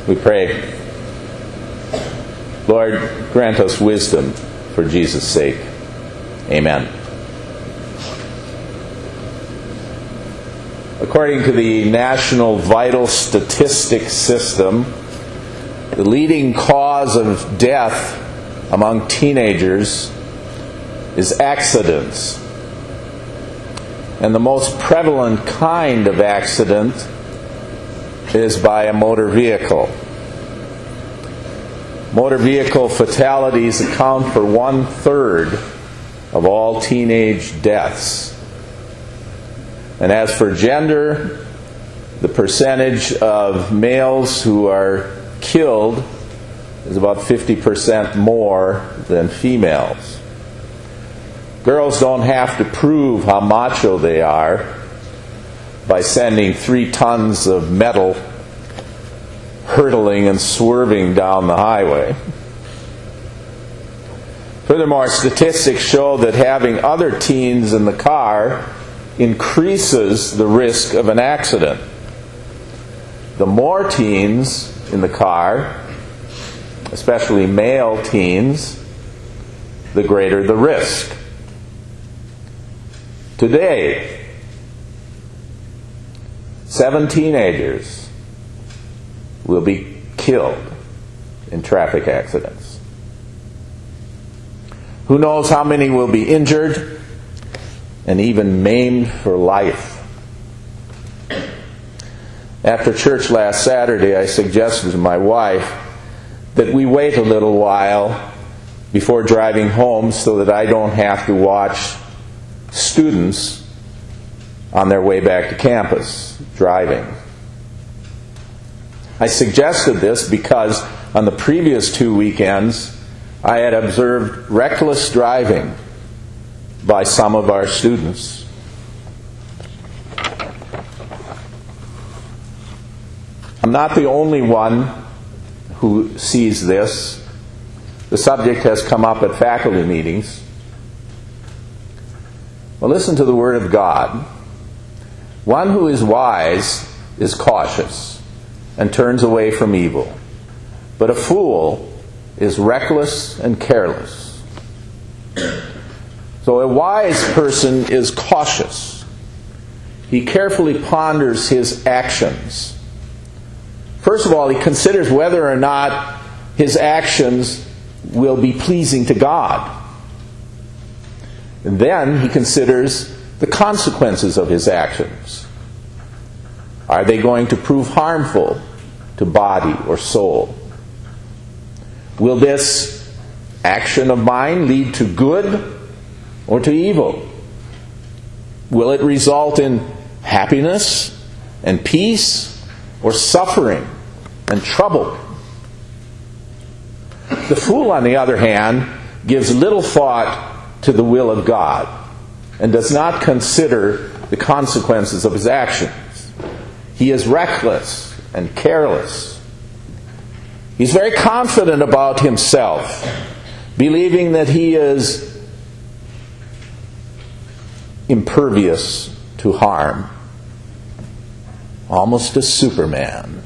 We pray. Lord, grant us wisdom for Jesus' sake. Amen. According to the National Vital Statistics System, the leading cause of death among teenagers is accidents. And the most prevalent kind of accident is by a motor vehicle. Motor vehicle fatalities account for 1/3 of all teenage deaths. And as for gender, the percentage of males who are killed is about 50% more than females. Girls don't have to prove how macho they are by sending 3 tons of metal hurtling and swerving down the highway. Furthermore, statistics show that having other teens in the car increases the risk of an accident. The more teens in the car, especially male teens, the greater the risk. Today, 7 teenagers will be killed in traffic accidents. Who knows how many will be injured and even maimed for life. After church last Saturday, I suggested to my wife that we wait a little while before driving home so that I don't have to watch students on their way back to campus driving. I suggested this because on the previous 2 weekends I had observed reckless driving by some of our students. I'm not the only one who sees this. The subject has come up at faculty meetings. Well, listen to the Word of God. One who is wise is cautious and turns away from evil, but a fool is reckless and careless. So a wise person is cautious. He carefully ponders his actions. First of all, he considers whether or not his actions will be pleasing to God. And then he considers the consequences of his actions. Are they going to prove harmful to body or soul? Will this action of mine lead to good or to evil? Will it result in happiness and peace or suffering and trouble? The fool, on the other hand, gives little thought to the will of God and does not consider the consequences of his actions. He is reckless and careless. He's very confident about himself, believing that he is impervious to harm, almost a Superman.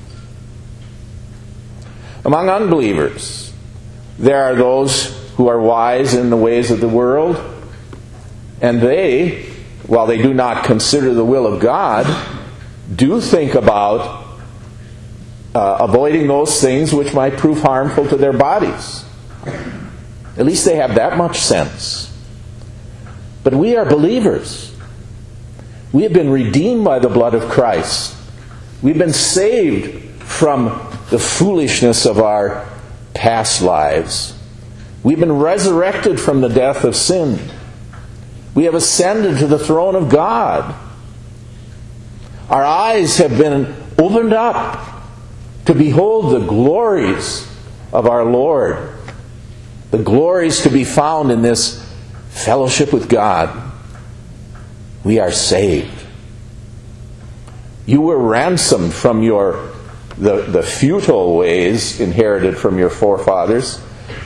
Among unbelievers, there are those who are wise in the ways of the world, and they, while they do not consider the will of God, do think about avoiding those things which might prove harmful to their bodies. At least they have that much sense. But we are believers. We have been redeemed by the blood of Christ. We've been saved from the foolishness of our past lives. We've been resurrected from the death of sin. We have ascended to the throne of God. Our eyes have been opened up to behold the glories of our Lord. The glories to be found in this fellowship with God. We are saved. You were ransomed from the futile ways inherited from your forefathers,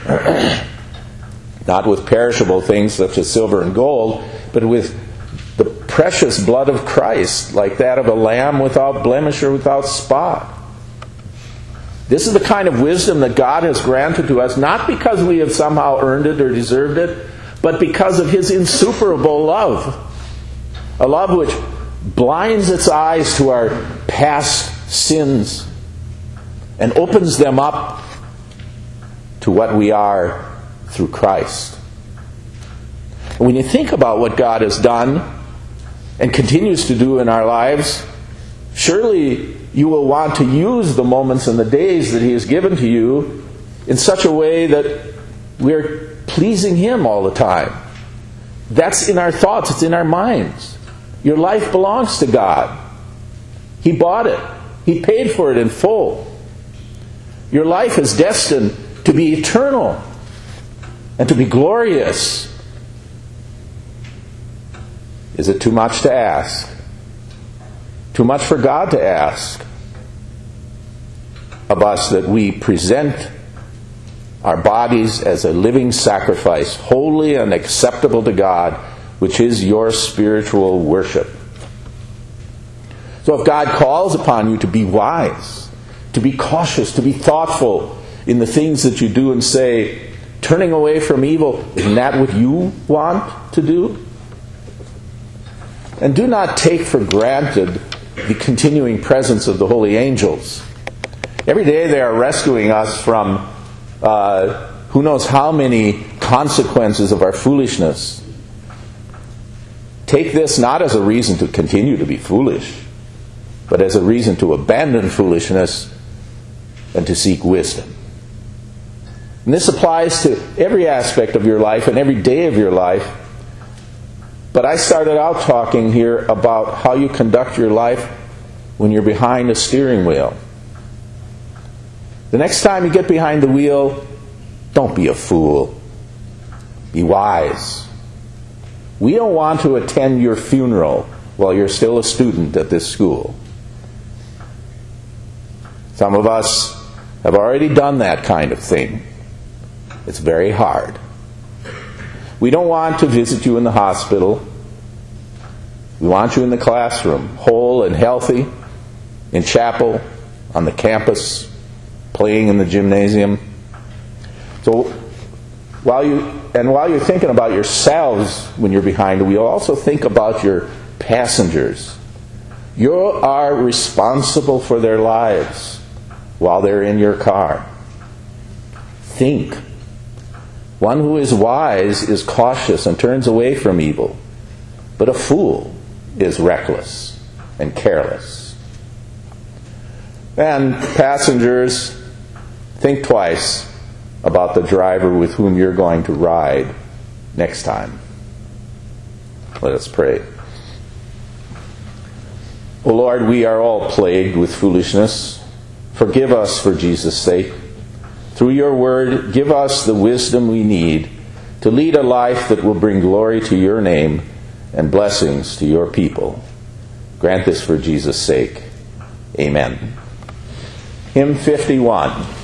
not with perishable things such as silver and gold, but with the precious blood of Christ, like that of a lamb without blemish or without spot. This is the kind of wisdom that God has granted to us, not because we have somehow earned it or deserved it, but because of His insuperable love. A love which blinds its eyes to our past sins and opens them up to what we are through Christ. And when you think about what God has done and continues to do in our lives, surely you will want to use the moments and the days that He has given to you in such a way that we're pleasing Him all the time. That's in our thoughts, it's in our minds. Your life belongs to God. He bought it. He paid for it in full. Your life is destined to be eternal and to be glorious. Is it too much to ask? Too much for God to ask of us that we present our bodies as a living sacrifice, holy and acceptable to God, which is your spiritual worship. So if God calls upon you to be wise, to be cautious, to be thoughtful in the things that you do and say, turning away from evil, isn't that what you want to do? And do not take for granted the continuing presence of the holy angels. Every day they are rescuing us from who knows how many consequences of our foolishness. Take this not as a reason to continue to be foolish, but as a reason to abandon foolishness and to seek wisdom. And this applies to every aspect of your life and every day of your life. But I started out talking here about how you conduct your life when you're behind a steering wheel. The next time you get behind the wheel, don't be a fool. Be wise. We don't want to attend your funeral while you're still a student at this school. Some of us have already done that kind of thing. It's very hard. We don't want to visit you in the hospital. We want you in the classroom, whole and healthy, in chapel, on the campus, playing in the gymnasium. So while you're thinking about yourselves when you're behind the wheel, also think about your passengers. You are responsible for their lives while they're in your car. Think. One who is wise is cautious and turns away from evil, but a fool is reckless and careless. And passengers, think twice about the driver with whom you're going to ride next time. Let us pray. O Lord, we are all plagued with foolishness. Forgive us for Jesus' sake. Through your word, give us the wisdom we need to lead a life that will bring glory to your name and blessings to your people. Grant this for Jesus' sake. Amen. Hymn 51.